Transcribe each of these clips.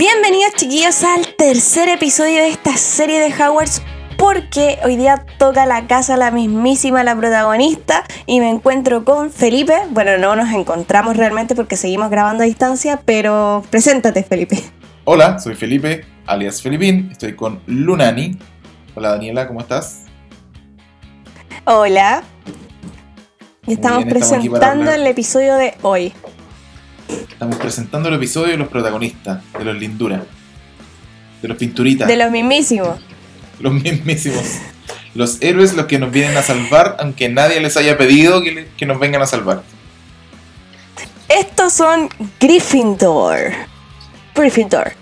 Bienvenidos chiquillos al tercer episodio de esta serie de Hogwarts, porque hoy día toca la casa la mismísima la protagonista y me encuentro con Felipe. Bueno, no nos encontramos realmente porque seguimos grabando a distancia, pero preséntate, Felipe. Hola, soy Felipe, alias Felipín, estoy con Lunani. Hola Daniela, ¿cómo estás? Hola. Y estamos bien, presentando el episodio de hoy. Estamos presentando el episodio de los protagonistas, de los Lindura, de los Pinturitas, De los mismísimos. los mismísimos. Los héroes, los que nos vienen a salvar, aunque nadie les haya pedido que nos vengan a salvar. Estos son Gryffindor. Gryffindor.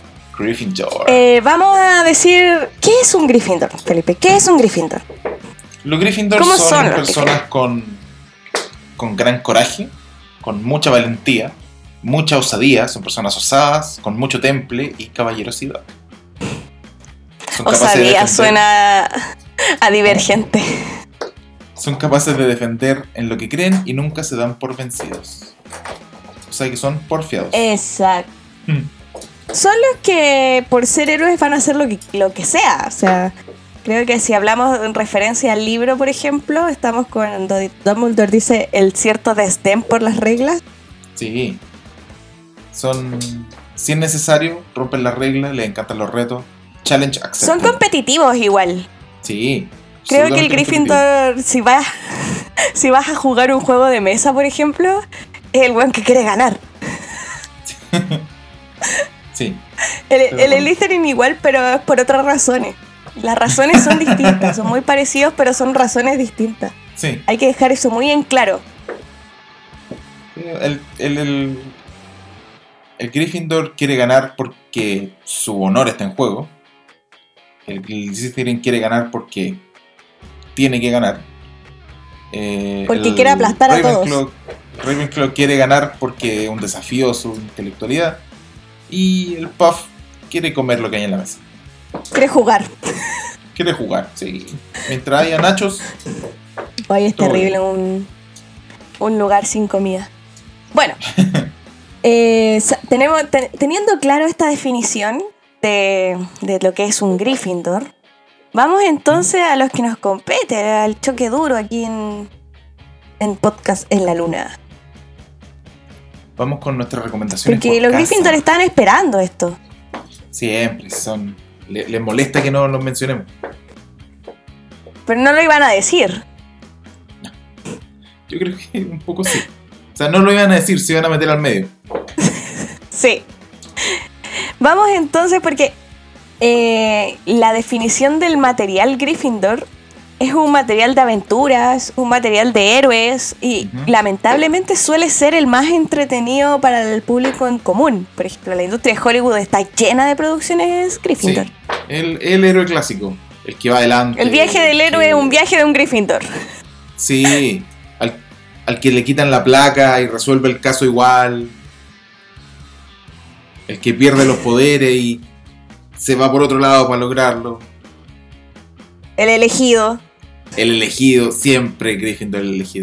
Vamos a decir, ¿qué es un Gryffindor, Felipe? ¿Qué es un Gryffindor? Los Gryffindor son personas con gran coraje, con mucha valentía, mucha osadía, son personas osadas, con mucho temple y caballerosidad. Son Osadía suena a divergente. Son capaces de defender en lo que creen y nunca se dan por vencidos. O sea que son porfiados. Exacto. Son los que por ser héroes van a hacer lo que sea. O sea, creo que si hablamos en referencia al libro, por ejemplo, estamos cuando Dumbledore dice el cierto desdén por las reglas. Sí. Si es necesario, rompen las reglas, les encantan los retos. Challenge accepted. Son competitivos igual. Sí. Creo que el Gryffindor, si vas a jugar un juego de mesa, por ejemplo, es el buen que quiere ganar. Sí. El Slytherin igual, pero es por otras razones. Las razones son distintas, son muy parecidos, pero son razones distintas. Sí. Hay que dejar eso muy en claro. El Gryffindor quiere ganar porque su honor está en juego. El Slytherin quiere ganar porque tiene que ganar. Porque quiere aplastar a todos. Ravenclaw quiere ganar porque es un desafío a su intelectualidad. Y el Puff quiere comer lo que hay en la mesa. Quiere jugar. Quiere jugar, sí. Mientras haya nachos. Hoy es terrible un lugar sin comida. Bueno, teniendo claro esta definición de lo que es un Gryffindor, vamos entonces a los que nos compete, al choque duro aquí en Podcast en la Luna. Vamos con nuestras recomendaciones. Porque los Gryffindor estaban esperando esto. Siempre, les molesta que no los mencionemos. Pero no lo iban a decir. No. Yo creo que un poco sí. O sea, no lo iban a decir, se iban a meter al medio. Sí. Vamos entonces porque la definición del material Gryffindor es un material de aventuras, un material de héroes y lamentablemente suele ser el más entretenido para el público en común. Por ejemplo, la industria de Hollywood está llena de producciones Gryffindor. Sí, el héroe clásico, el que va adelante. El viaje del héroe es un viaje de un Gryffindor. Sí, al que le quitan la placa y resuelve el caso igual. El que pierde los poderes y se va por otro lado para lograrlo. El elegido. El elegido, siempre Gryffindor el elegido.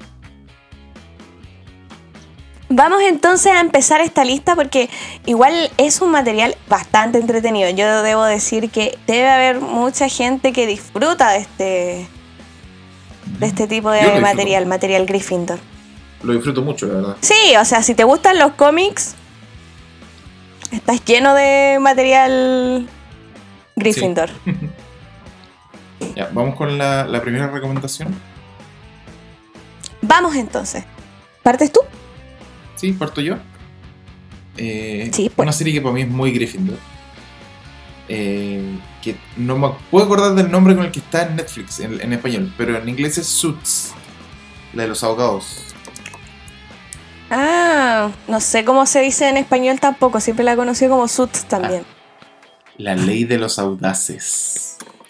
Vamos entonces a empezar esta lista porque igual es un material bastante entretenido. Yo debo decir que debe haber mucha gente que disfruta de este tipo de material Gryffindor. Lo disfruto mucho, la verdad. Sí, o sea, si te gustan los cómics, estás lleno de material Gryffindor. Sí. Ya, vamos con la primera recomendación. Vamos entonces. ¿Partes tú? Sí, parto yo. Sí, pues. Una serie que para mí es muy Gryffindor. Que no me puedo acordar del nombre con el que está en Netflix, en español, pero en inglés es Suits, la de los abogados. Ah, no sé cómo se dice en español tampoco, siempre la he conocido como Suits también. La ley de los audaces.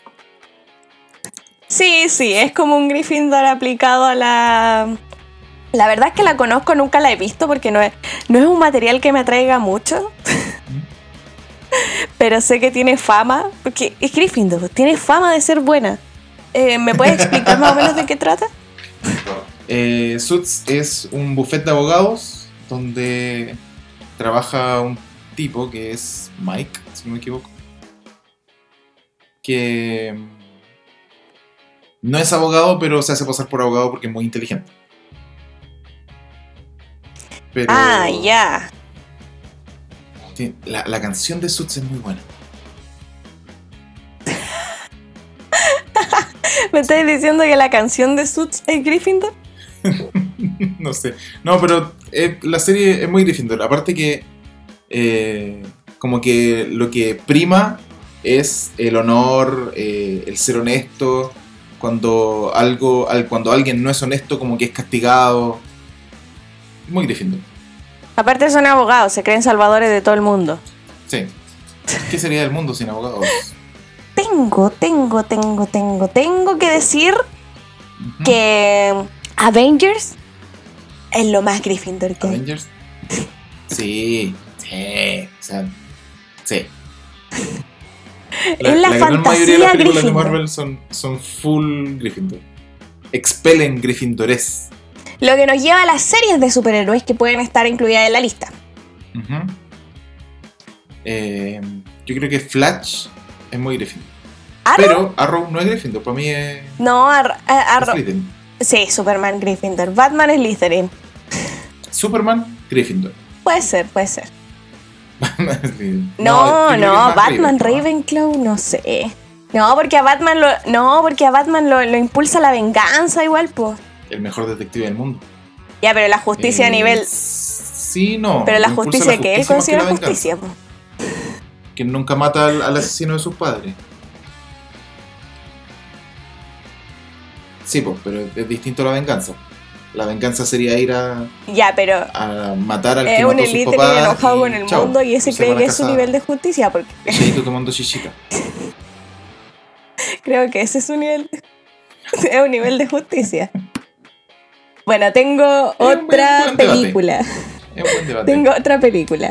Sí, es como un Gryffindor aplicado a la... La verdad es que la conozco, nunca la he visto porque no es un material que me atraiga mucho. Pero sé que tiene fama, porque es Gryffindor, tiene fama de ser buena. ¿Me puedes explicar más o menos de qué trata? Suits es un bufete de abogados donde trabaja un tipo que es Mike, si no me equivoco, que no es abogado, pero se hace pasar por abogado porque es muy inteligente. Pero ya. La canción de Suits es muy buena. ¿Me estás diciendo que la canción de Suits es Gryffindor? No sé. No, pero la serie es muy Gryffindor. Aparte que como que lo que prima es el honor, el ser honesto. Cuando alguien no es honesto, como que es castigado. Muy Gryffindor. Aparte son abogados, se creen salvadores de todo el mundo. Sí. ¿Qué sería el mundo sin abogados? Tengo que decir que Avengers es lo más Gryffindor que hay. ¿Avengers? Sí. O sea, sí. Es la gran mayoría de las películas Gryffindor. de Marvel son full Gryffindor. Expelen Gryffindores. Lo que nos lleva a las series de superhéroes que pueden estar incluidas en la lista. Yo creo que Flash es muy Gryffindor. ¿Arrow? Pero Arrow no es Gryffindor, para mí es... No, Arrow. Slytherin. Sí, Superman Gryffindor. Batman es Slytherin. Superman, Gryffindor. Puede ser. Batman es Slytherin. No, yo creo que es más Batman Ravenclaw, no sé. No, porque a Batman lo impulsa la venganza igual, pues. El mejor detective del mundo. Ya, pero la justicia a nivel... Sí, no. Pero la Lo impulsa justicia que él más que considera la venganza. justicia, pues. Que nunca mata al asesino de sus padres. Sí, pues, pero es distinto a la venganza. La venganza sería ir a matar al que es mató un a sus elite papás. que enojado con el chao, mundo y ese se cree van a que es su casar. nivel de justicia, porque Cheito tomando chichita. creo que ese es su nivel. Es un nivel de justicia. Bueno, tengo otra buen película. Es un buen debate. Tengo otra película.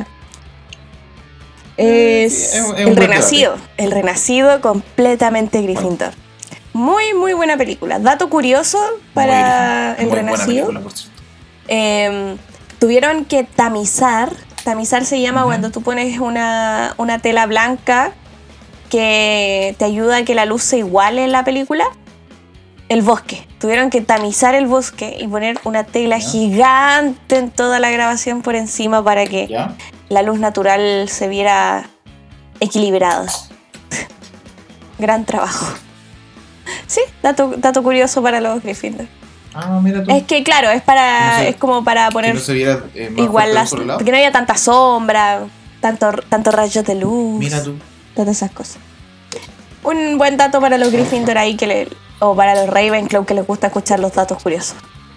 Es un El buen Renacido. debate. El Renacido completamente Gryffindor. Muy, muy buena película. Dato curioso para El Muy Renacido. buena película, por cierto. Tuvieron que tamizar. Tamizar se llama cuando tú pones una tela blanca que te ayuda a que la luz se iguale en la película. El bosque. Tuvieron que tamizar el bosque y poner una tela gigante en toda la grabación por encima para que ¿Ya? la luz natural se viera equilibrada. Gran trabajo. Sí, dato curioso para los Gryffindor. Ah, mira tú. Es que claro, es como para Que poner no se viera más igual fuerte por el lado. que no haya tanta sombra, tanto rayos de luz. Mira tú. Todas esas cosas. Un buen dato para los Gryffindor ahí o para los Ravenclaw que les gusta escuchar los datos curiosos.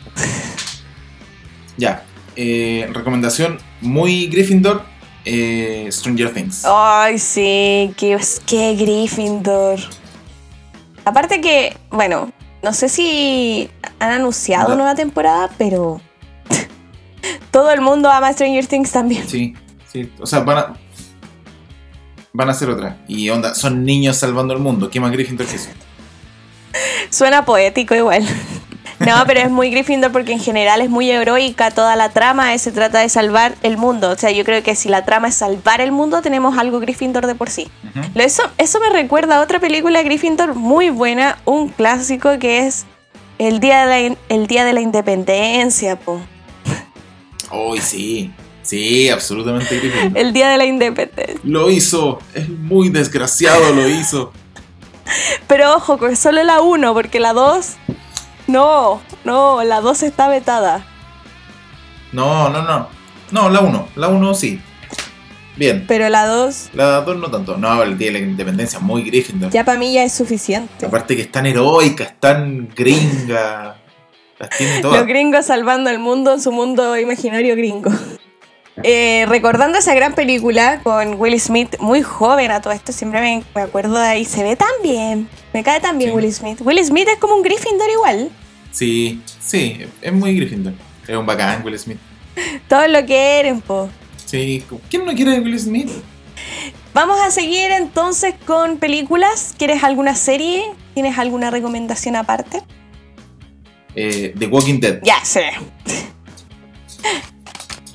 Ya. Recomendación muy Gryffindor. Stranger Things. Ay, sí, qué Gryffindor. Aparte que, bueno, no sé si han anunciado nueva temporada, pero todo el mundo ama Stranger Things también. Sí. O sea, van a hacer otra. Y onda, son niños salvando el mundo. ¿Qué más Gryffindor que eso? Suena poético igual. No, pero es muy Gryffindor porque en general es muy heroica toda la trama, se trata de salvar el mundo. O sea, yo creo que si la trama es salvar el mundo, tenemos algo Gryffindor de por sí. Eso me recuerda a otra película Gryffindor muy buena, un clásico que es El Día de la Independencia, po. ¡Uy, sí! Sí, absolutamente Gryffindor. El Día de la Independencia. Lo hizo. Es muy desgraciado, lo hizo. Pero ojo, con solo la 1, porque la 2... No, la 2 está vetada. No, la 1. La 1 sí. Bien. Pero la 2... La 2 no tanto. No, el Día de la Independencia, muy Gryffindor. Ya para mí ya es suficiente. Aparte que es tan heroica, es tan gringa. Las tiene todas. Los gringos salvando el mundo en su mundo imaginario gringo. Recordando esa gran película con Will Smith, muy joven a todo esto, siempre me acuerdo de ahí, se ve tan bien, me cae tan bien. Sí. Will Smith. Will Smith es como un Gryffindor igual. Sí, es muy Gryffindor. Es un bacán Will Smith. Todos lo quieren, po. Sí, ¿quién no quiere a Will Smith? Vamos a seguir entonces con películas. ¿Quieres alguna serie? ¿Tienes alguna recomendación aparte? The Walking Dead. Ya, sí.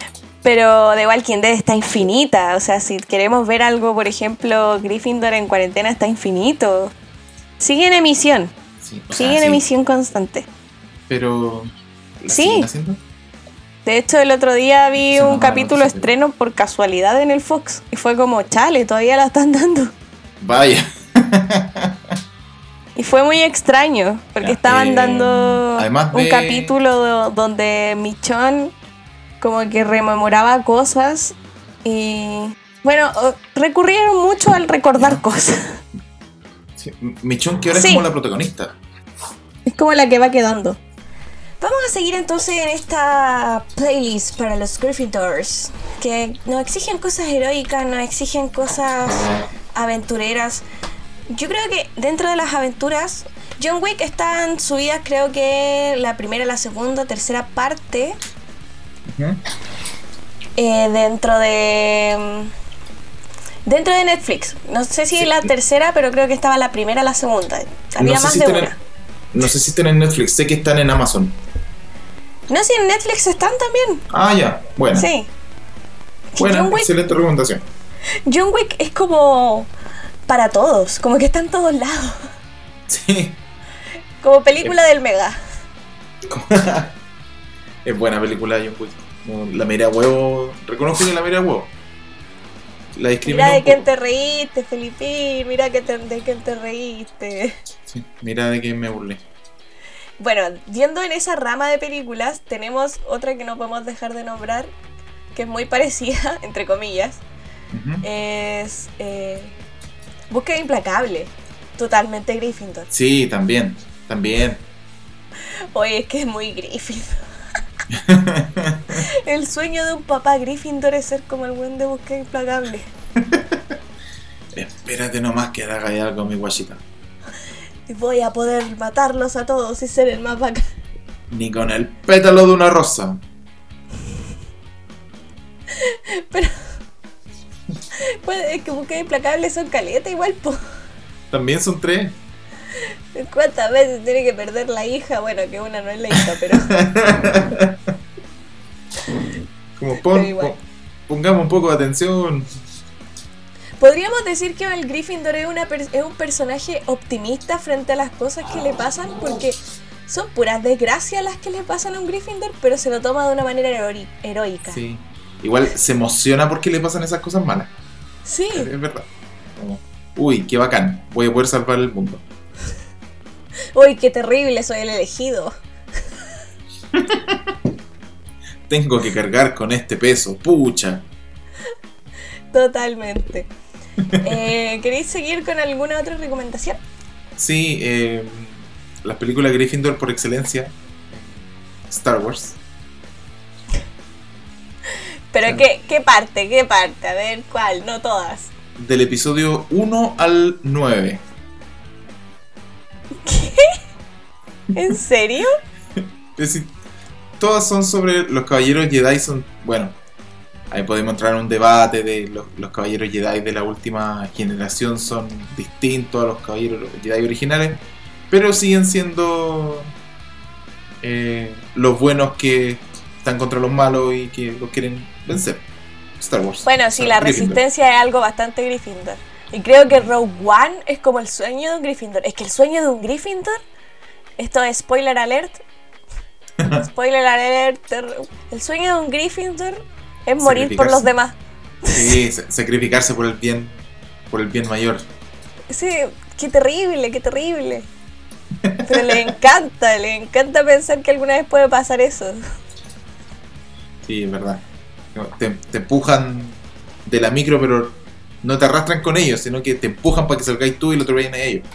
Pero The Walking Dead está infinita. O sea, si queremos ver algo, por ejemplo, Gryffindor en cuarentena está infinito. Sigue en emisión. Sí, sigue en emisión constante. Pero... ¿la sí. siguen haciendo? De hecho, el otro día vi un capítulo estreno por casualidad en el Fox. Y fue como, chale, todavía la están dando. Vaya. Y fue muy extraño, porque estaban dando un capítulo donde Michonne como que rememoraba cosas y... bueno, recurrieron mucho al recordar cosas. Sí, Michonne que ahora es como la protagonista. Es como la que va quedando. Vamos a seguir entonces en esta playlist para los Gryffindors, que nos exigen cosas heroicas, nos exigen cosas aventureras. Yo creo que dentro de las aventuras, John Wick están subidas, creo que la primera, la segunda, tercera parte. Uh-huh. Dentro de Netflix. No sé si la tercera, pero creo que estaba la primera, la segunda. Había más de una. No sé si están en Netflix, sé que están en Amazon. No, si en Netflix están también. Ah, ya, bueno. Sí. Buena, excelente recomendación. John Wick es como para todos, como que está en todos lados. Sí. Como película del Mega. Es buena película John Wick. La miré a huevo. Reconozco que la miré a huevo. La mira de quién te reíste, Felipín. Mira de quién te reíste. Sí, mira de quién me burlé. Bueno, yendo en esa rama de películas, tenemos otra que no podemos dejar de nombrar, que es muy parecida, entre comillas. Uh-huh. Es Búsqueda Implacable. Totalmente Gryffindor. Sí, también. Oye, es que es muy Gryffindor. El sueño de un papá Gryffindor es ser como el buen de Búsqueda Implacable. Espérate nomás que haga algo mi guachita. Y voy a poder matarlos a todos y ser el más bacán. Ni con el pétalo de una rosa. Pero pues, es que Búsqueda Implacable son caleta igual, po. También son 3. ¿Cuántas veces tiene que perder la hija? Bueno, que una no es la hija, pero... Como pongamos un poco de atención. Podríamos decir que el Gryffindor es un personaje optimista frente a las cosas que le pasan, porque son puras desgracias las que le pasan a un Gryffindor, pero se lo toma de una manera heroica. Sí. Igual se emociona porque le pasan esas cosas malas. Sí. Es verdad. Como, uy, qué bacán, voy a poder salvar el mundo. Uy, qué terrible, soy el elegido. Tengo que cargar con este peso, pucha. Totalmente. ¿Queréis seguir con alguna otra recomendación? Sí, las películas Gryffindor por excelencia. Star Wars. ¿Pero qué parte? A ver, ¿cuál? No todas. Del episodio 1 al 9. ¿Qué? ¿En serio? Es decir, todas son sobre los caballeros Jedi. Bueno, ahí podemos entrar en un debate de los caballeros Jedi de la última generación son distintos a los caballeros Jedi originales, pero siguen siendo los buenos que están contra los malos y que los quieren vencer. Star Wars. Bueno, sí, la resistencia es algo bastante Gryffindor. Y creo que Rogue One es como el sueño de un Gryffindor. Es que el sueño de un Gryffindor, esto es spoiler alert. Spoiler alert. El sueño de un Gryffindor es morir por los demás. Sí, sacrificarse por el bien mayor. Sí, qué terrible. Pero le encanta pensar que alguna vez puede pasar eso. Sí, es verdad. Te empujan de la micro, pero no te arrastran con ellos, sino que te empujan para que salgáis tú y lo atropellen a ellos.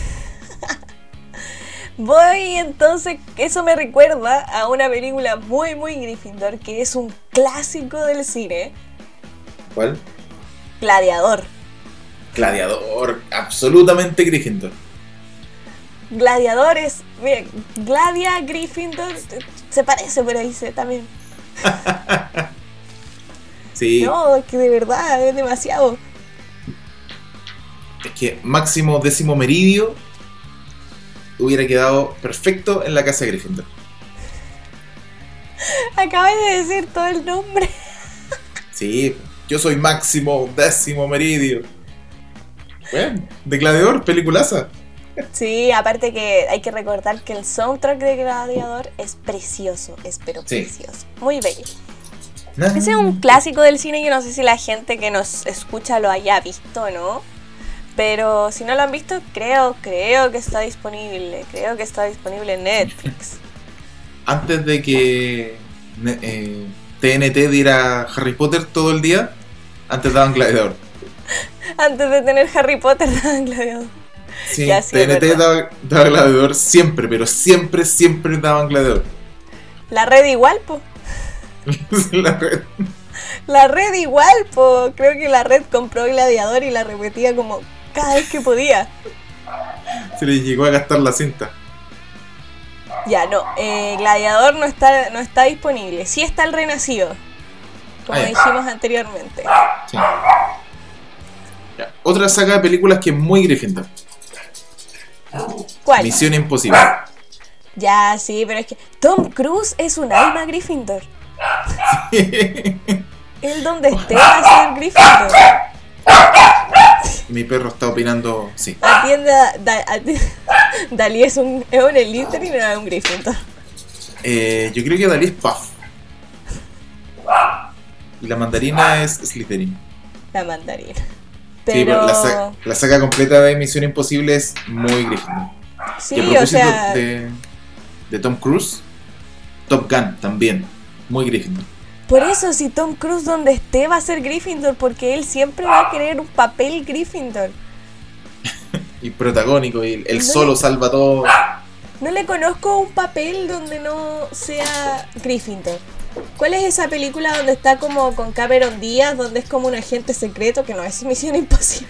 Voy entonces, eso me recuerda a una película muy Gryffindor, que es un clásico del cine. ¿Cuál? Gladiador, absolutamente Gryffindor. Gladiadores, mira, Gladia, Gryffindor, se parece, pero dice también. Sí. No, es que de verdad es demasiado. Es que Máximo Décimo Meridio hubiera quedado perfecto en la casa de Gryffindor. Acabas de decir todo el nombre. Sí, yo soy Máximo Décimo Meridio. Bueno, de Gladiador, peliculaza. Sí, aparte que hay que recordar que el soundtrack de Gladiador es precioso, precioso, muy bello. Ese es un clásico del cine, yo no sé si la gente que nos escucha lo haya visto o no, pero si no lo han visto, creo que está disponible, en Netflix. Antes de que TNT diera Harry Potter todo el día, antes daban Gladiador. Antes de tener Harry Potter daban Gladiador. Sí, TNT daba Gladiador siempre, pero siempre daban Gladiador. La red igual, po. La red igual, po. Creo que la red compró Gladiador y la repetía como cada vez que podía. Se les llegó a gastar la cinta. Ya, no. Gladiador no está disponible. Sí está el Renacido, como dijimos anteriormente. Sí. Ya. Otra saga de películas que es muy Gryffindor. ¿Cuál? Misión Imposible. Ya, sí, pero es que Tom Cruise es un alma Gryffindor. Él donde esté va a ser Gryffindor. Mi perro está opinando, sí. Atiende Dalí es un Slytherin y no es un Gryffindor. Yo creo que Dalí es Puff. Y la mandarina es Slytherin. La mandarina. Sí, pero la saga completa de Misión Imposible es muy Gryffindor. Sí, y a propósito o sea... de Tom Cruise, Top Gun también, muy Gryffindor. Por eso, si Tom Cruise donde esté va a ser Gryffindor, porque él siempre va a querer un papel Gryffindor. Y protagónico, y él solo salva todo. No le conozco un papel donde no sea Gryffindor. ¿Cuál es esa película donde está como con Cameron Díaz, donde es como un agente secreto, que no es Misión Imposible?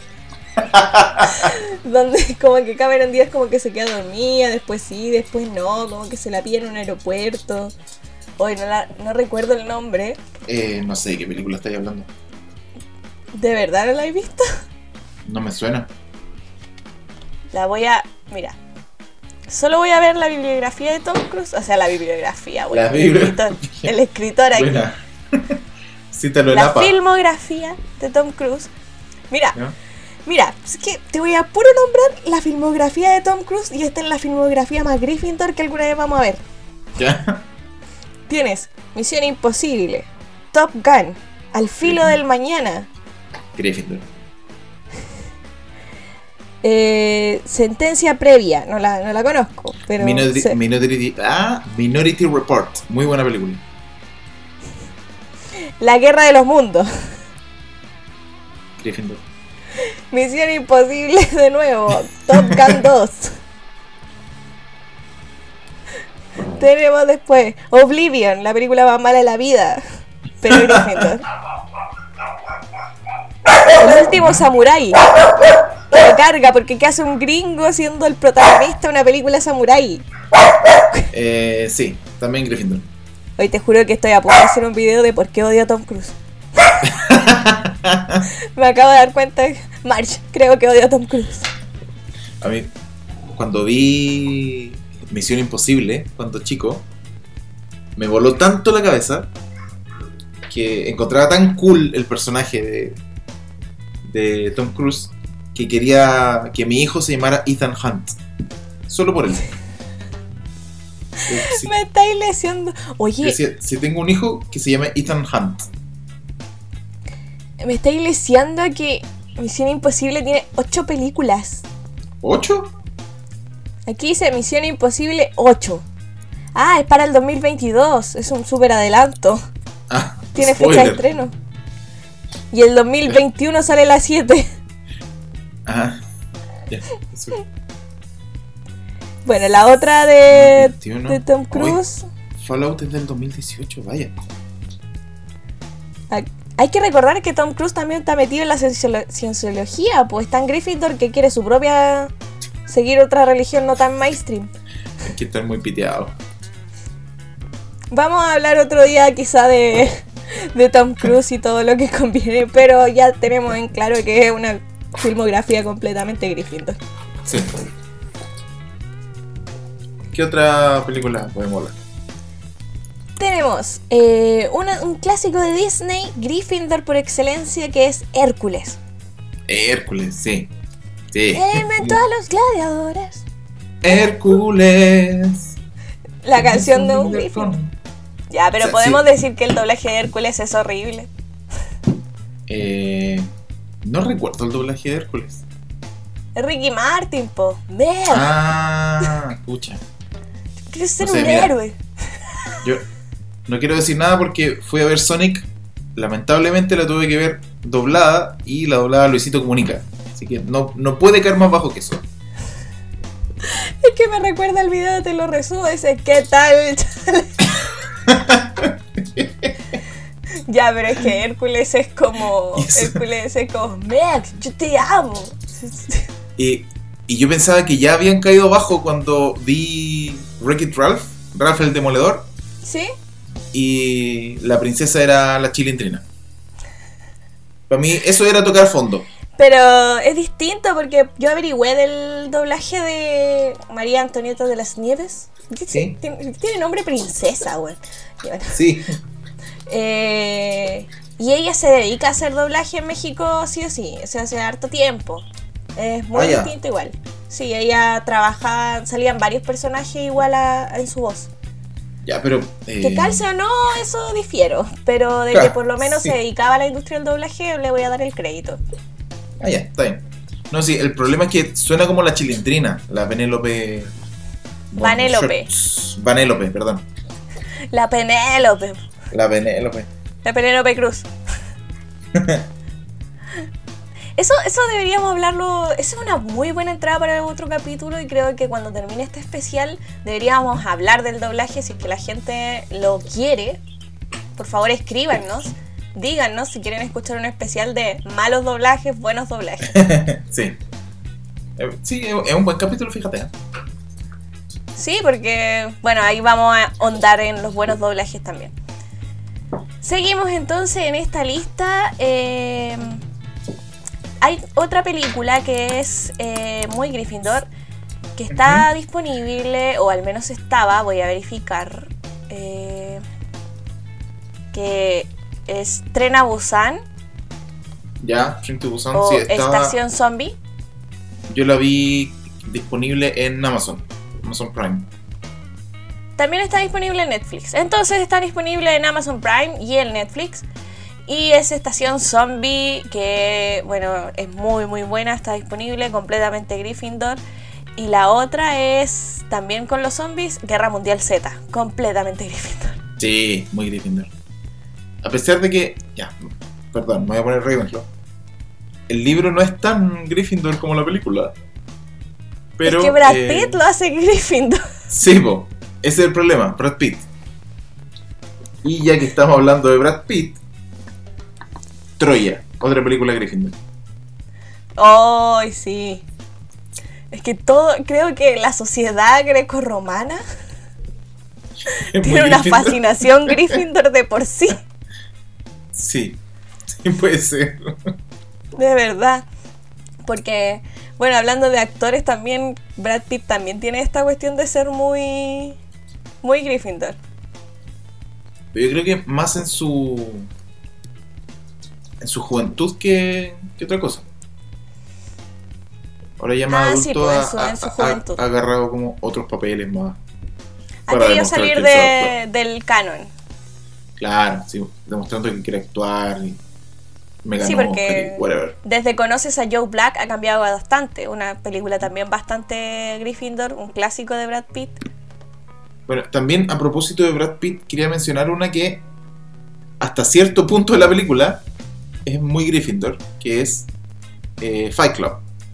Donde como que Cameron Díaz como que se queda dormida, después sí, después no, como que se la pilla en un aeropuerto. Hoy no recuerdo el nombre. No sé de qué película estáis hablando. ¿De verdad no la he visto? No me suena. Mira. Solo voy a ver la bibliografía de Tom Cruise. O sea, la bibliografía, bueno, el escritor aquí. Buena. Cítalo en la filmografía de Tom Cruise. Mira, ¿no? Mira, es que te voy a puro nombrar la filmografía de Tom Cruise y esta es la filmografía más Gryffindor que alguna vez vamos a ver. ¿Ya? Tienes Misión Imposible, Top Gun, Al filo del mañana. Gryffindor. Sentencia previa, no la conozco, pero Minority Report, muy buena película. La Guerra de los Mundos. Gryffindor. Misión Imposible de nuevo, Top Gun 2. Tenemos después Oblivion, la película más mala de la vida, pero Gryffindor. El último samurái, que me carga porque ¿qué hace un gringo siendo el protagonista de una película samurái? Sí, también Gryffindor. Hoy te juro que estoy a punto de hacer un video de por qué odio a Tom Cruise. Me acabo de dar cuenta de March, creo que odio a Tom Cruise. A mí, cuando vi Misión Imposible, cuando chico, me voló tanto la cabeza que encontraba tan cool el personaje de Tom Cruise que quería que mi hijo se llamara Ethan Hunt. Solo por él. Sí. Me estáis lesionando. Oye, decía, si tengo un hijo que se llame Ethan Hunt. Me estáis lesionando que Misión Imposible tiene 8 películas. ¿8? Aquí dice Misión Imposible 8. Ah, es para el 2022. Es un súper adelanto. Tiene spoiler. Fecha de estreno. Y el 2021 sale la 7. Ajá. Ya, eso. Bueno, la otra de Tom Cruise. Fallout es del 2018, vaya. Hay que recordar que Tom Cruise también está metido en la cienciología, pues está en Gryffindor que quiere su propia... seguir otra religión no tan mainstream. Hay que estar muy piteado. Vamos a hablar otro día quizá de Tom Cruise y todo lo que conviene, pero ya tenemos en claro que es una filmografía completamente Gryffindor. Sí. ¿Qué otra película podemos hablar? Tenemos un clásico de Disney, Gryffindor por excelencia, que es Hércules. Hércules, sí. Él inventó a los gladiadores. Hércules. La canción de un Gryffindor. Ya, pero o sea, podemos decir que el doblaje de Hércules es horrible. No recuerdo el doblaje de Hércules. Es Ricky Martin, po. Escucha. Quiero ser un héroe. Yo no quiero decir nada porque fui a ver Sonic. Lamentablemente la tuve que ver doblada y la doblada Luisito Comunica. Así que no puede caer más bajo que eso. Es que me recuerda el video, te lo resumo, ese ¿qué tal? Ya, pero es que Hércules es como Max, yo te amo. Y yo pensaba que ya habían caído bajo cuando vi Wreck-It Ralph el Demoledor. ¿Sí? Y la princesa era la Chilindrina. Para mí eso era tocar fondo. Pero es distinto porque yo averigüé del doblaje de María Antonieta de las Nieves. ¿Sí? Tiene nombre princesa, güey. Bueno. Sí. Y ella se dedica a hacer doblaje en México sí o sí. O sea, hace harto tiempo. Es muy distinto igual. Sí, ella trabajaba, salían varios personajes igual en su voz. Ya, pero... Que calce o no, eso difiero. Pero de que por lo menos se dedicaba a la industria del doblaje, le voy a dar el crédito. Ya, está bien. No, sí, el problema es que suena como la Chilindrina, la Penélope... Vanélope, perdón. La Penélope. La Penélope Cruz. Eso deberíamos hablarlo. Esa es una muy buena entrada para otro capítulo. Y creo que cuando termine este especial deberíamos hablar del doblaje. Si es que la gente lo quiere, por favor escríbanos. Díganos si quieren escuchar un especial de malos doblajes, buenos doblajes. Sí. Sí, es un buen capítulo, fíjate. Sí, porque bueno, ahí vamos a ahondar en los buenos doblajes también. Seguimos entonces en esta lista. Hay otra película que es muy Gryffindor, que está disponible, o al menos estaba, voy a verificar, que es Tren a Busan. Ya, Tren to Busan, o sí, estaba... Estación Zombie. Yo la vi disponible en Amazon Prime. También está disponible en Netflix. Entonces está disponible en Amazon Prime y en Netflix. Y es Estación Zombie, que bueno, es muy muy buena, está disponible, completamente Gryffindor. Y la otra es, también con los zombies, Guerra Mundial Z, completamente Gryffindor. Sí, muy Gryffindor. A pesar de que, perdón, me voy a poner Ravenclaw. El libro no es tan Gryffindor como la película. Pero, es que Brad Pitt lo hace Gryffindor. Sí, ese es el problema, Brad Pitt. Y ya que estamos hablando de Brad Pitt, Troya, otra película de Gryffindor. ¡Ay, sí! Es que creo que la sociedad grecorromana tiene una fascinación Gryffindor de por sí. Sí, puede ser. De verdad. Porque, bueno, hablando de actores también, Brad Pitt también tiene esta cuestión de ser muy Gryffindor. Pero yo creo que más en su juventud que otra cosa. Ahora ya más adulto, sí, en su juventud. Ha agarrado como otros papeles más. Ha querido salir del canon. Claro, sí, demostrando que quiere actuar y me ganó, sí, porque whatever. Desde Conoces a Joe Black ha cambiado bastante. Una película también bastante Gryffindor, un clásico de Brad Pitt. Bueno, también a propósito de Brad Pitt, quería mencionar una que hasta cierto punto de la película es muy Gryffindor, que es Fight Club.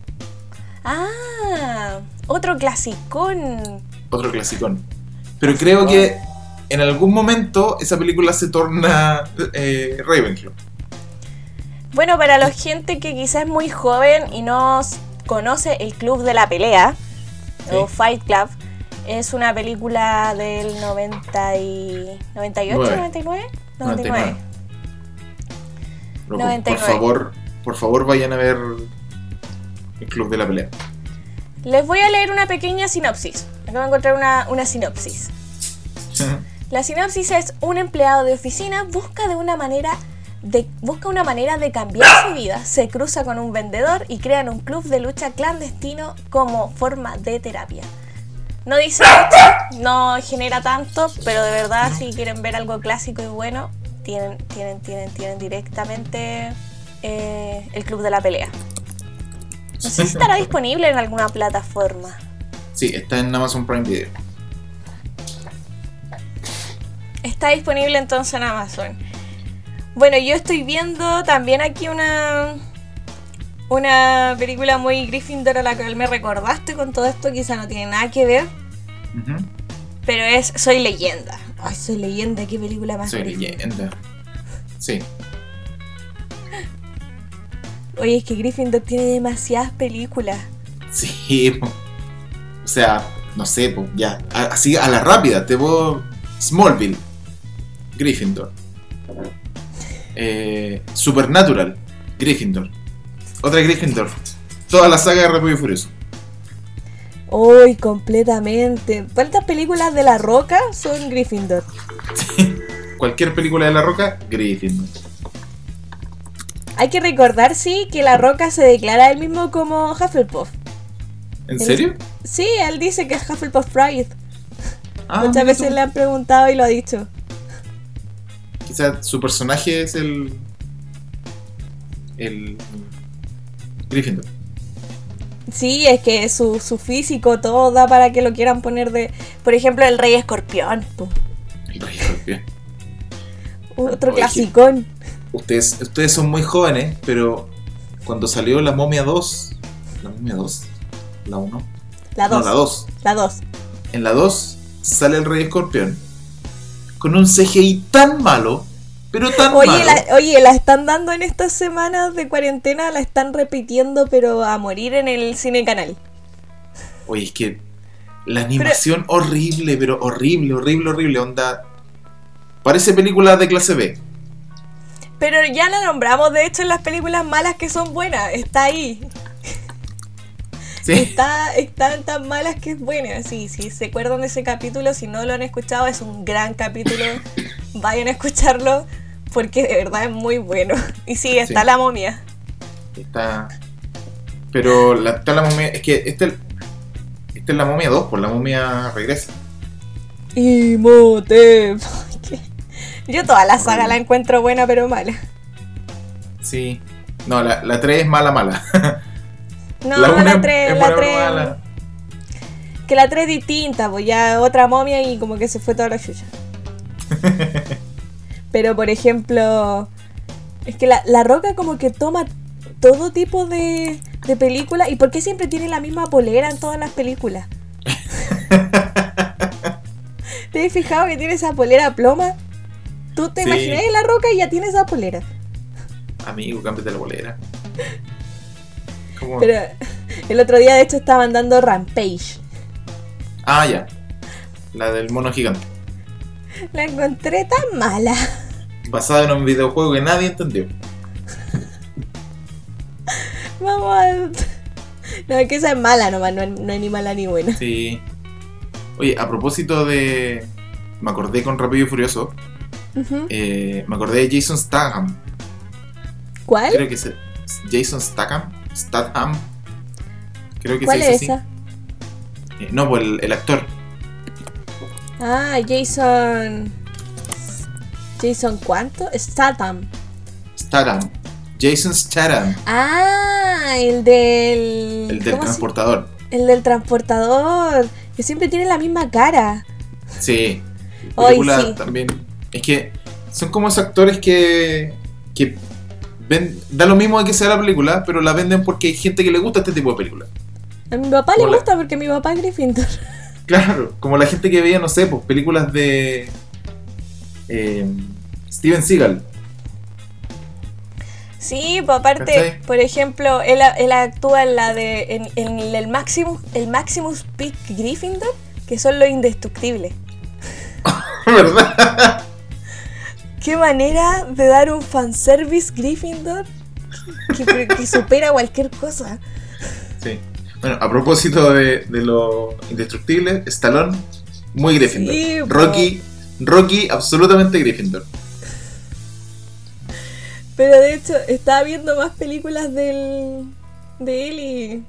Ah, otro clasicón. Pero creo que en algún momento esa película se torna Ravenclaw. Bueno, para la gente que quizás es muy joven y no conoce el Club de la Pelea, ¿sí? O Fight Club, es una película del 98, 99. Por favor, vayan a ver el Club de la Pelea. Les voy a leer una pequeña sinopsis. Acabo de encontrar una sinopsis. La sinopsis es: un empleado de oficina busca una manera de cambiar su vida. Se cruza con un vendedor y crean un club de lucha clandestino como forma de terapia. No dice mucho, no genera tanto, pero de verdad si quieren ver algo clásico y bueno, tienen directamente el Club de la Pelea. No sé si estará disponible en alguna plataforma. Sí, está en Amazon Prime Video. Está disponible entonces en Amazon. Bueno, yo estoy viendo también aquí una película muy Gryffindor a la que me recordaste con todo esto, quizá no tiene nada que ver. Uh-huh. Pero es Soy Leyenda. Ay, Soy Leyenda, qué película más Soy Leyenda. Sí. Oye, es que Gryffindor tiene demasiadas películas. Sí, o sea, no sé, ya, así a la rápida, te puedo... Smallville, Gryffindor. Supernatural, Gryffindor. Otra Gryffindor. Toda la saga de Rápido y Furioso. Uy, completamente. ¿Cuántas películas de La Roca son Gryffindor? Sí, cualquier película de La Roca, Gryffindor. Hay que recordar, sí, que La Roca se declara él mismo como Hufflepuff. ¿En serio? Sí, él dice que es Hufflepuff Pride. Muchas veces le han preguntado y lo ha dicho. Quizás su personaje es el Gryffindor. Sí, es que su físico todo da para que lo quieran poner de... Por ejemplo, el Rey Escorpión. El Rey Escorpión. Otro clasicón. Ustedes son muy jóvenes, pero cuando salió La Momia 2... ¿La Momia 2? ¿La 1? La 2. No, la 2. La 2. En la 2 sale el Rey Escorpión con un CGI tan malo, pero tan malo. Oye, la están dando en estas semanas de cuarentena, la están repitiendo, pero a morir en el Cine Canal. Oye, es que la animación horrible, pero horrible, onda. Parece película de clase B. Pero ya la nombramos, de hecho, en las películas malas que son buenas, está ahí. ¿Sí? Están tan malas que es buena. Sí, si se acuerdan de ese capítulo, si no lo han escuchado, es un gran capítulo. Vayan a escucharlo porque de verdad es muy bueno. Y sí, está sí. La momia. Está. Pero está la momia. Es que esta es la momia 2, por la momia regresa. Imhotep. Yo toda la saga la encuentro buena, pero mala. Sí. No, la 3 es mala. No, la 3 que la 3 es distinta, pues ya otra momia y como que se fue toda la chucha. Pero por ejemplo, es que la Roca como que toma todo tipo de películas. ¿Y por qué siempre tiene la misma polera en todas las películas? ¿Te has fijado que tiene esa polera ploma? Tú te imaginas La Roca y ya tiene esa polera. Amigo, cámbiate la polera. ¿Cómo? Pero el otro día de hecho estaban dando Rampage. Ah, ya. La del mono gigante. La encontré tan mala. Basada en un videojuego que nadie entendió. Vamos a... No, es que esa es mala nomás, no es ni mala ni buena. Sí. Oye, a propósito de... Me acordé con Rápido y Furioso. Uh-huh. Me acordé de Jason Statham. ¿Cuál? Creo que es Jason Statham. Creo que ¿cuál se dice es esa? Así. No, pues el actor. Ah, Jason ¿cuánto? Statham. Jason Statham. Ah, el del transportador. El del transportador. Que siempre tiene la misma cara. Sí. Película sí. También. Es que son como esos actores que da lo mismo de que sea la película, pero la venden porque hay gente que le gusta este tipo de películas. A mi papá le gusta porque mi papá es Gryffindor. Claro, como la gente que veía, no sé, pues películas de Steven Seagal. Sí, pues aparte, ¿sí? Por ejemplo, él actúa en la de en el Maximus Peak Gryffindor, que son los indestructibles. ¿Verdad? Qué manera de dar un fanservice Gryffindor que supera cualquier cosa. Sí. Bueno, a propósito de lo indestructible, Stallone, muy Gryffindor. Sí, Rocky, absolutamente Gryffindor. Pero de hecho, estaba viendo más películas de él y...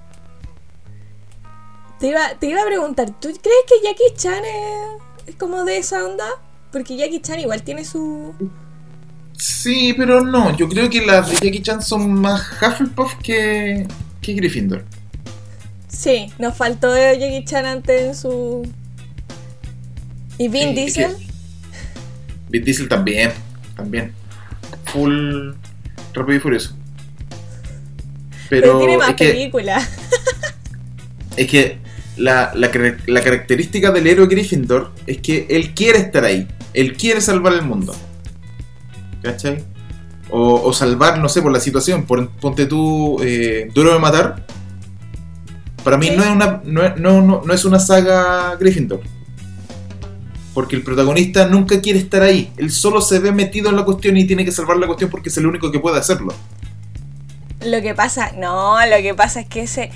Te iba a preguntar, ¿tú crees que Jackie Chan es como de esa onda? Porque Jackie Chan igual tiene su... Sí, pero no. Yo creo que las de Jackie Chan son más Hufflepuff que Gryffindor. Sí, nos faltó Jackie Chan antes en su... ¿Y Vin Diesel? Vin Diesel también. Full Rápido y Furioso. Pero tiene más películas. Es que la característica del héroe Gryffindor es que él quiere estar ahí. Él quiere salvar el mundo. ¿Cachai? O salvar, no sé, por la situación. Ponte tú Duro de Matar. Para mí no es una saga Gryffindor. Porque el protagonista nunca quiere estar ahí. Él solo se ve metido en la cuestión y tiene que salvar la cuestión porque es el único que puede hacerlo. Lo que pasa es que ese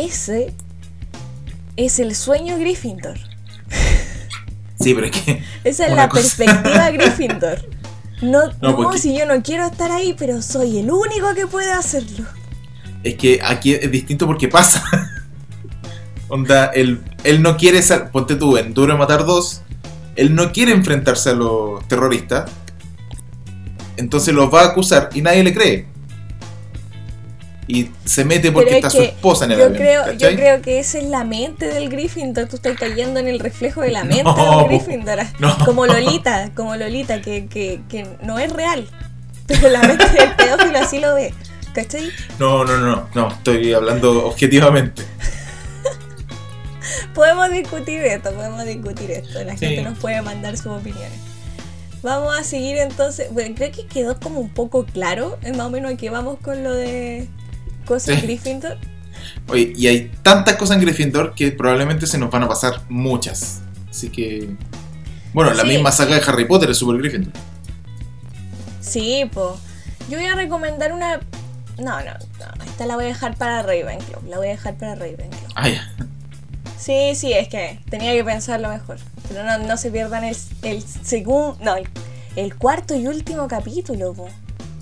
es el sueño Gryffindor. Sí, pero es que... Esa es la perspectiva Gryffindor. No, porque... si yo no quiero estar ahí, pero soy el único que puede hacerlo. Es que aquí es distinto porque pasa. Onda, él no quiere... Ponte tú, en Duro de Matar 2... Él no quiere enfrentarse a los terroristas. Entonces los va a acusar y nadie le cree. Y se mete porque está su esposa en el avión. Yo creo que esa es la mente del Gryffindor. Tú estás cayendo en el reflejo de la mente del Gryffindor. No. Como Lolita, que no es real. Pero la mente del pedófilo así lo ve. ¿Cachai? No, estoy hablando objetivamente. Podemos discutir esto. La gente nos puede mandar sus opiniones. Vamos a seguir entonces. Bueno, creo que quedó como un poco claro, más o menos, que vamos con lo de cosas Gryffindor. Oye, y hay tantas cosas en Gryffindor que probablemente se nos van a pasar muchas. Así que... Bueno, la misma saga de Harry Potter es Super Gryffindor. Sí, po. Yo voy a recomendar una... No, esta la voy a dejar para Ravenclaw. Ah, ya. Sí, es que tenía que pensarlo mejor. Pero no se pierdan el segundo... No, el cuarto y último capítulo, po.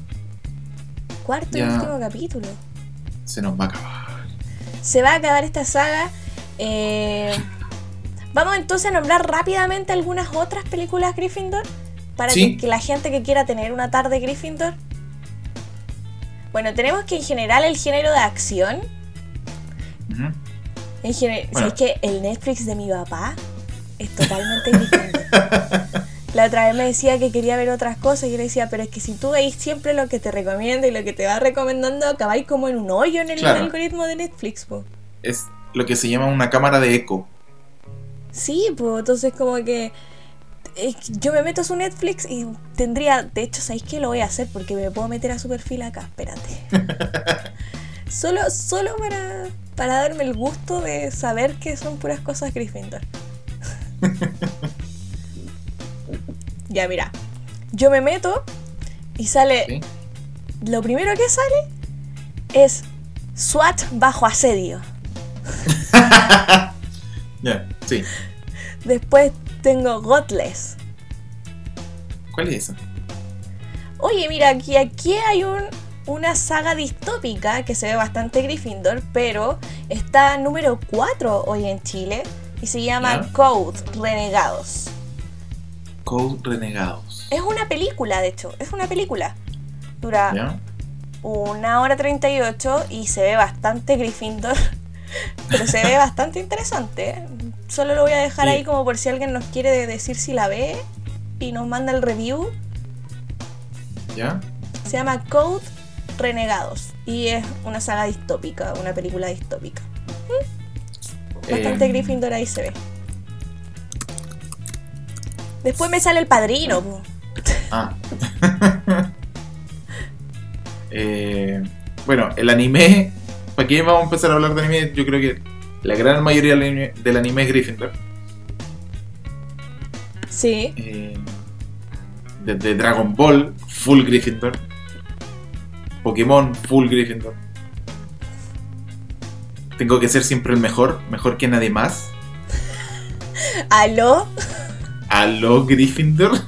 Y último capítulo. Se nos va a acabar. Se va a acabar esta saga. Vamos entonces a nombrar rápidamente algunas otras películas Gryffindor. Para que la gente que quiera tener una tarde Gryffindor. Bueno, tenemos que en general el género de acción. Uh-huh. ¿Sabes que el Netflix de mi papá es totalmente Gryffindor? La otra vez me decía que quería ver otras cosas y yo le decía, pero es que si tú veis siempre lo que te recomienda y lo que te va recomendando, acabáis como en un hoyo en el algoritmo de Netflix, po. Es lo que se llama una cámara de eco. Sí, pues entonces como que yo me meto a su Netflix y tendría, de hecho, ¿sabéis qué? Lo voy a hacer porque me puedo meter a su perfil acá, espérate. Solo para darme el gusto de saber que son puras cosas Gryffindor. Ya, mira, yo me meto y sale... ¿Sí? Lo primero que sale es SWAT bajo asedio. Ya, sí. Después tengo Godless. ¿Cuál es esa? Oye, mira, aquí hay una saga distópica que se ve bastante Gryffindor, pero está número 4 hoy en Chile y se llama Code Renegados. Code Renegados. Es una película, de hecho, Dura 1:38 y se ve bastante Gryffindor, pero se ve bastante interesante, ¿eh? Solo lo voy a dejar ahí como por si alguien nos quiere decir si la ve y nos manda el review. ¿Ya? Se llama Code Renegados y es una saga distópica, una película distópica. Bastante Gryffindor ahí se ve. Después me sale El Padrino. Ah. Bueno, el anime. ¿Para qué vamos a empezar a hablar de anime? Yo creo que la gran mayoría del anime es Gryffindor. Sí. Desde Dragon Ball, full Gryffindor. Pokémon, full Gryffindor. Tengo que ser siempre el mejor que nadie más. ¿Aló? ¿Aló, Gryffindor?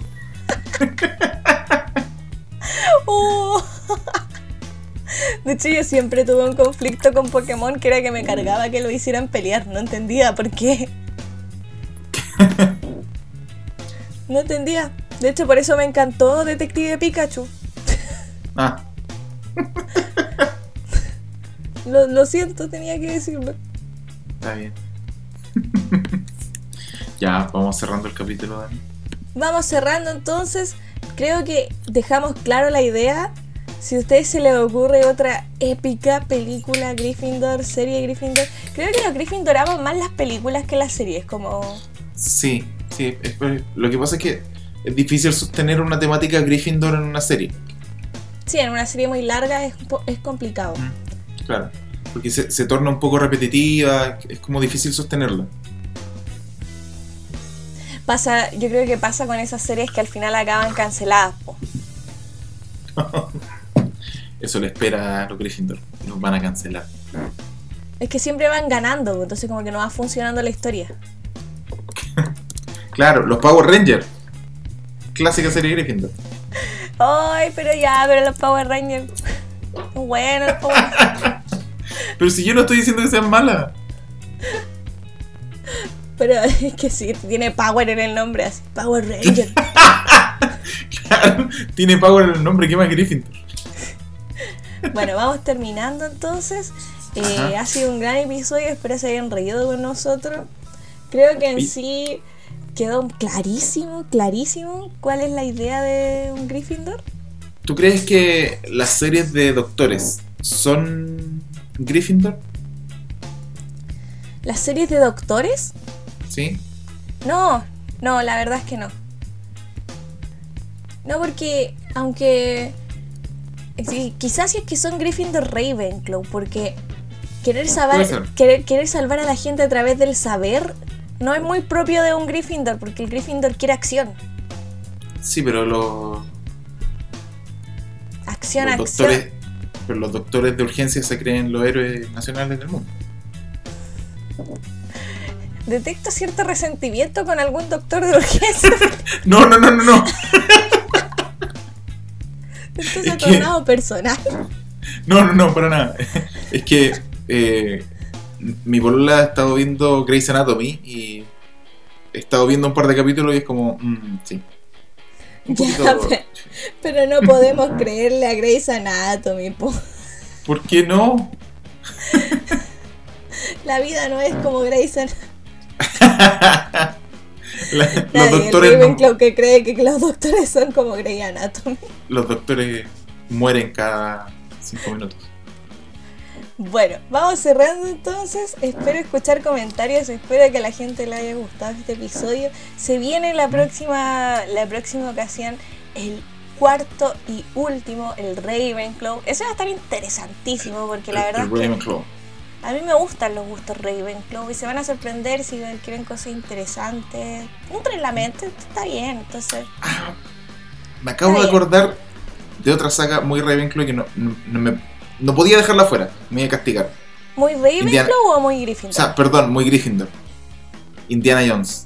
De hecho, yo siempre tuve un conflicto con Pokémon que era que me cargaba que lo hicieran pelear. No entendía por qué. No entendía. De hecho, por eso me encantó Detective Pikachu. Ah. Lo siento, tenía que decirlo. Está bien. Ya, vamos cerrando el capítulo, Dani. Vamos cerrando entonces. Creo que dejamos claro la idea. Si a ustedes se les ocurre otra épica película Gryffindor, serie Gryffindor. Creo que los Gryffindor aman más las películas que las series, como... Sí. Lo que pasa es que es difícil sostener una temática Gryffindor en una serie. Sí, en una serie muy larga es complicado. Claro, porque se torna un poco repetitiva, es como difícil sostenerla. Yo creo que pasa con esas series que al final acaban canceladas, po. Eso le espera a los Gryffindor, los van a cancelar. Es que siempre van ganando, entonces como que no va funcionando la historia. Claro, los Power Rangers. Clásica serie Gryffindor. Ay, pero los Power Rangers. Bueno, los Power Rangers. Pero si yo no estoy diciendo que sean malas. Pero es que sí, tiene Power en el nombre, así. Power Ranger. Claro, tiene Power en el nombre, ¿qué más Gryffindor? Bueno, vamos terminando entonces. Ha sido un gran episodio, espero se hayan reído con nosotros. Creo que en sí quedó clarísimo cuál es la idea de un Gryffindor. ¿Tú crees que las series de doctores son Gryffindor? ¿Las series de doctores? ¿Sí? No, la verdad es que no. No, porque aunque... Sí, quizás sí es que son Gryffindor Ravenclaw, porque querer salvar a la gente a través del saber no es muy propio de un Gryffindor, porque el Gryffindor quiere acción. Sí, pero acción. Pero los doctores de urgencia se creen los héroes nacionales del mundo. Detecto cierto resentimiento con algún doctor de urgencia. No. Esto se ha tornado personal. No, para nada. Es que mi polola ha estado viendo Grey's Anatomy y he estado viendo un par de capítulos y es como, sí. Ya, pero no podemos creerle a Grey's Anatomy, po. ¿Por qué no? La vida no es como Grey's Anatomy. Los doctores Ravenclaw que cree que los doctores son como Grey's Anatomy. Los doctores mueren cada 5 minutos. Bueno, vamos cerrando entonces. Espero escuchar comentarios. Espero que a la gente le haya gustado este episodio. Se viene la próxima ocasión, el cuarto y último, el Ravenclaw. Ese va a estar interesantísimo porque la verdad es que a mí me gustan los gustos Ravenclaw y se van a sorprender si quieren cosas interesantes. Nutren la mente, está bien. Entonces, me acabo de acordar de otra saga muy Ravenclaw que no podía dejarla fuera. Me iba a castigar. ¿Muy Ravenclaw o muy Gryffindor? O sea, perdón, muy Gryffindor. Indiana Jones.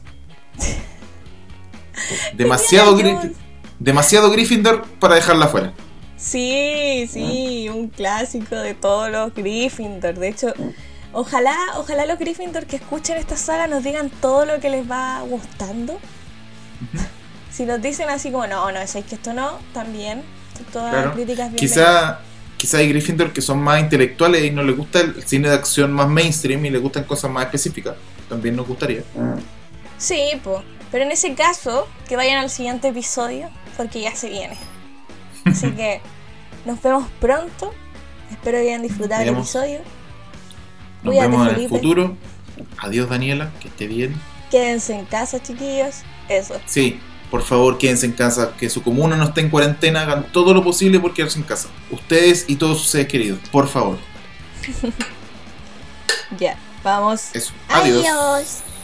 Demasiado Gryffindor para dejarla fuera. Sí, un clásico de todos los Gryffindor. De hecho, ojalá los Gryffindor que escuchen esta saga nos digan todo lo que les va gustando. Uh-huh. Si nos dicen así como, no, es que esto no, también. Todas las críticas bien. Quizá hay Gryffindor que son más intelectuales y no les gusta el cine de acción más mainstream y les gustan cosas más específicas. También nos gustaría. Sí, pero en ese caso, que vayan al siguiente episodio, porque ya se viene. Así que nos vemos pronto. Espero que hayan disfrutado el episodio. Nos vemos en el futuro. Adiós, Daniela, que esté bien. Quédense en casa, chiquillos. Eso. Sí, por favor, quédense en casa. Que su comuna no esté en cuarentena. Hagan todo lo posible por quedarse en casa. Ustedes y todos sus seres queridos, por favor. Ya, vamos. Eso. Adiós.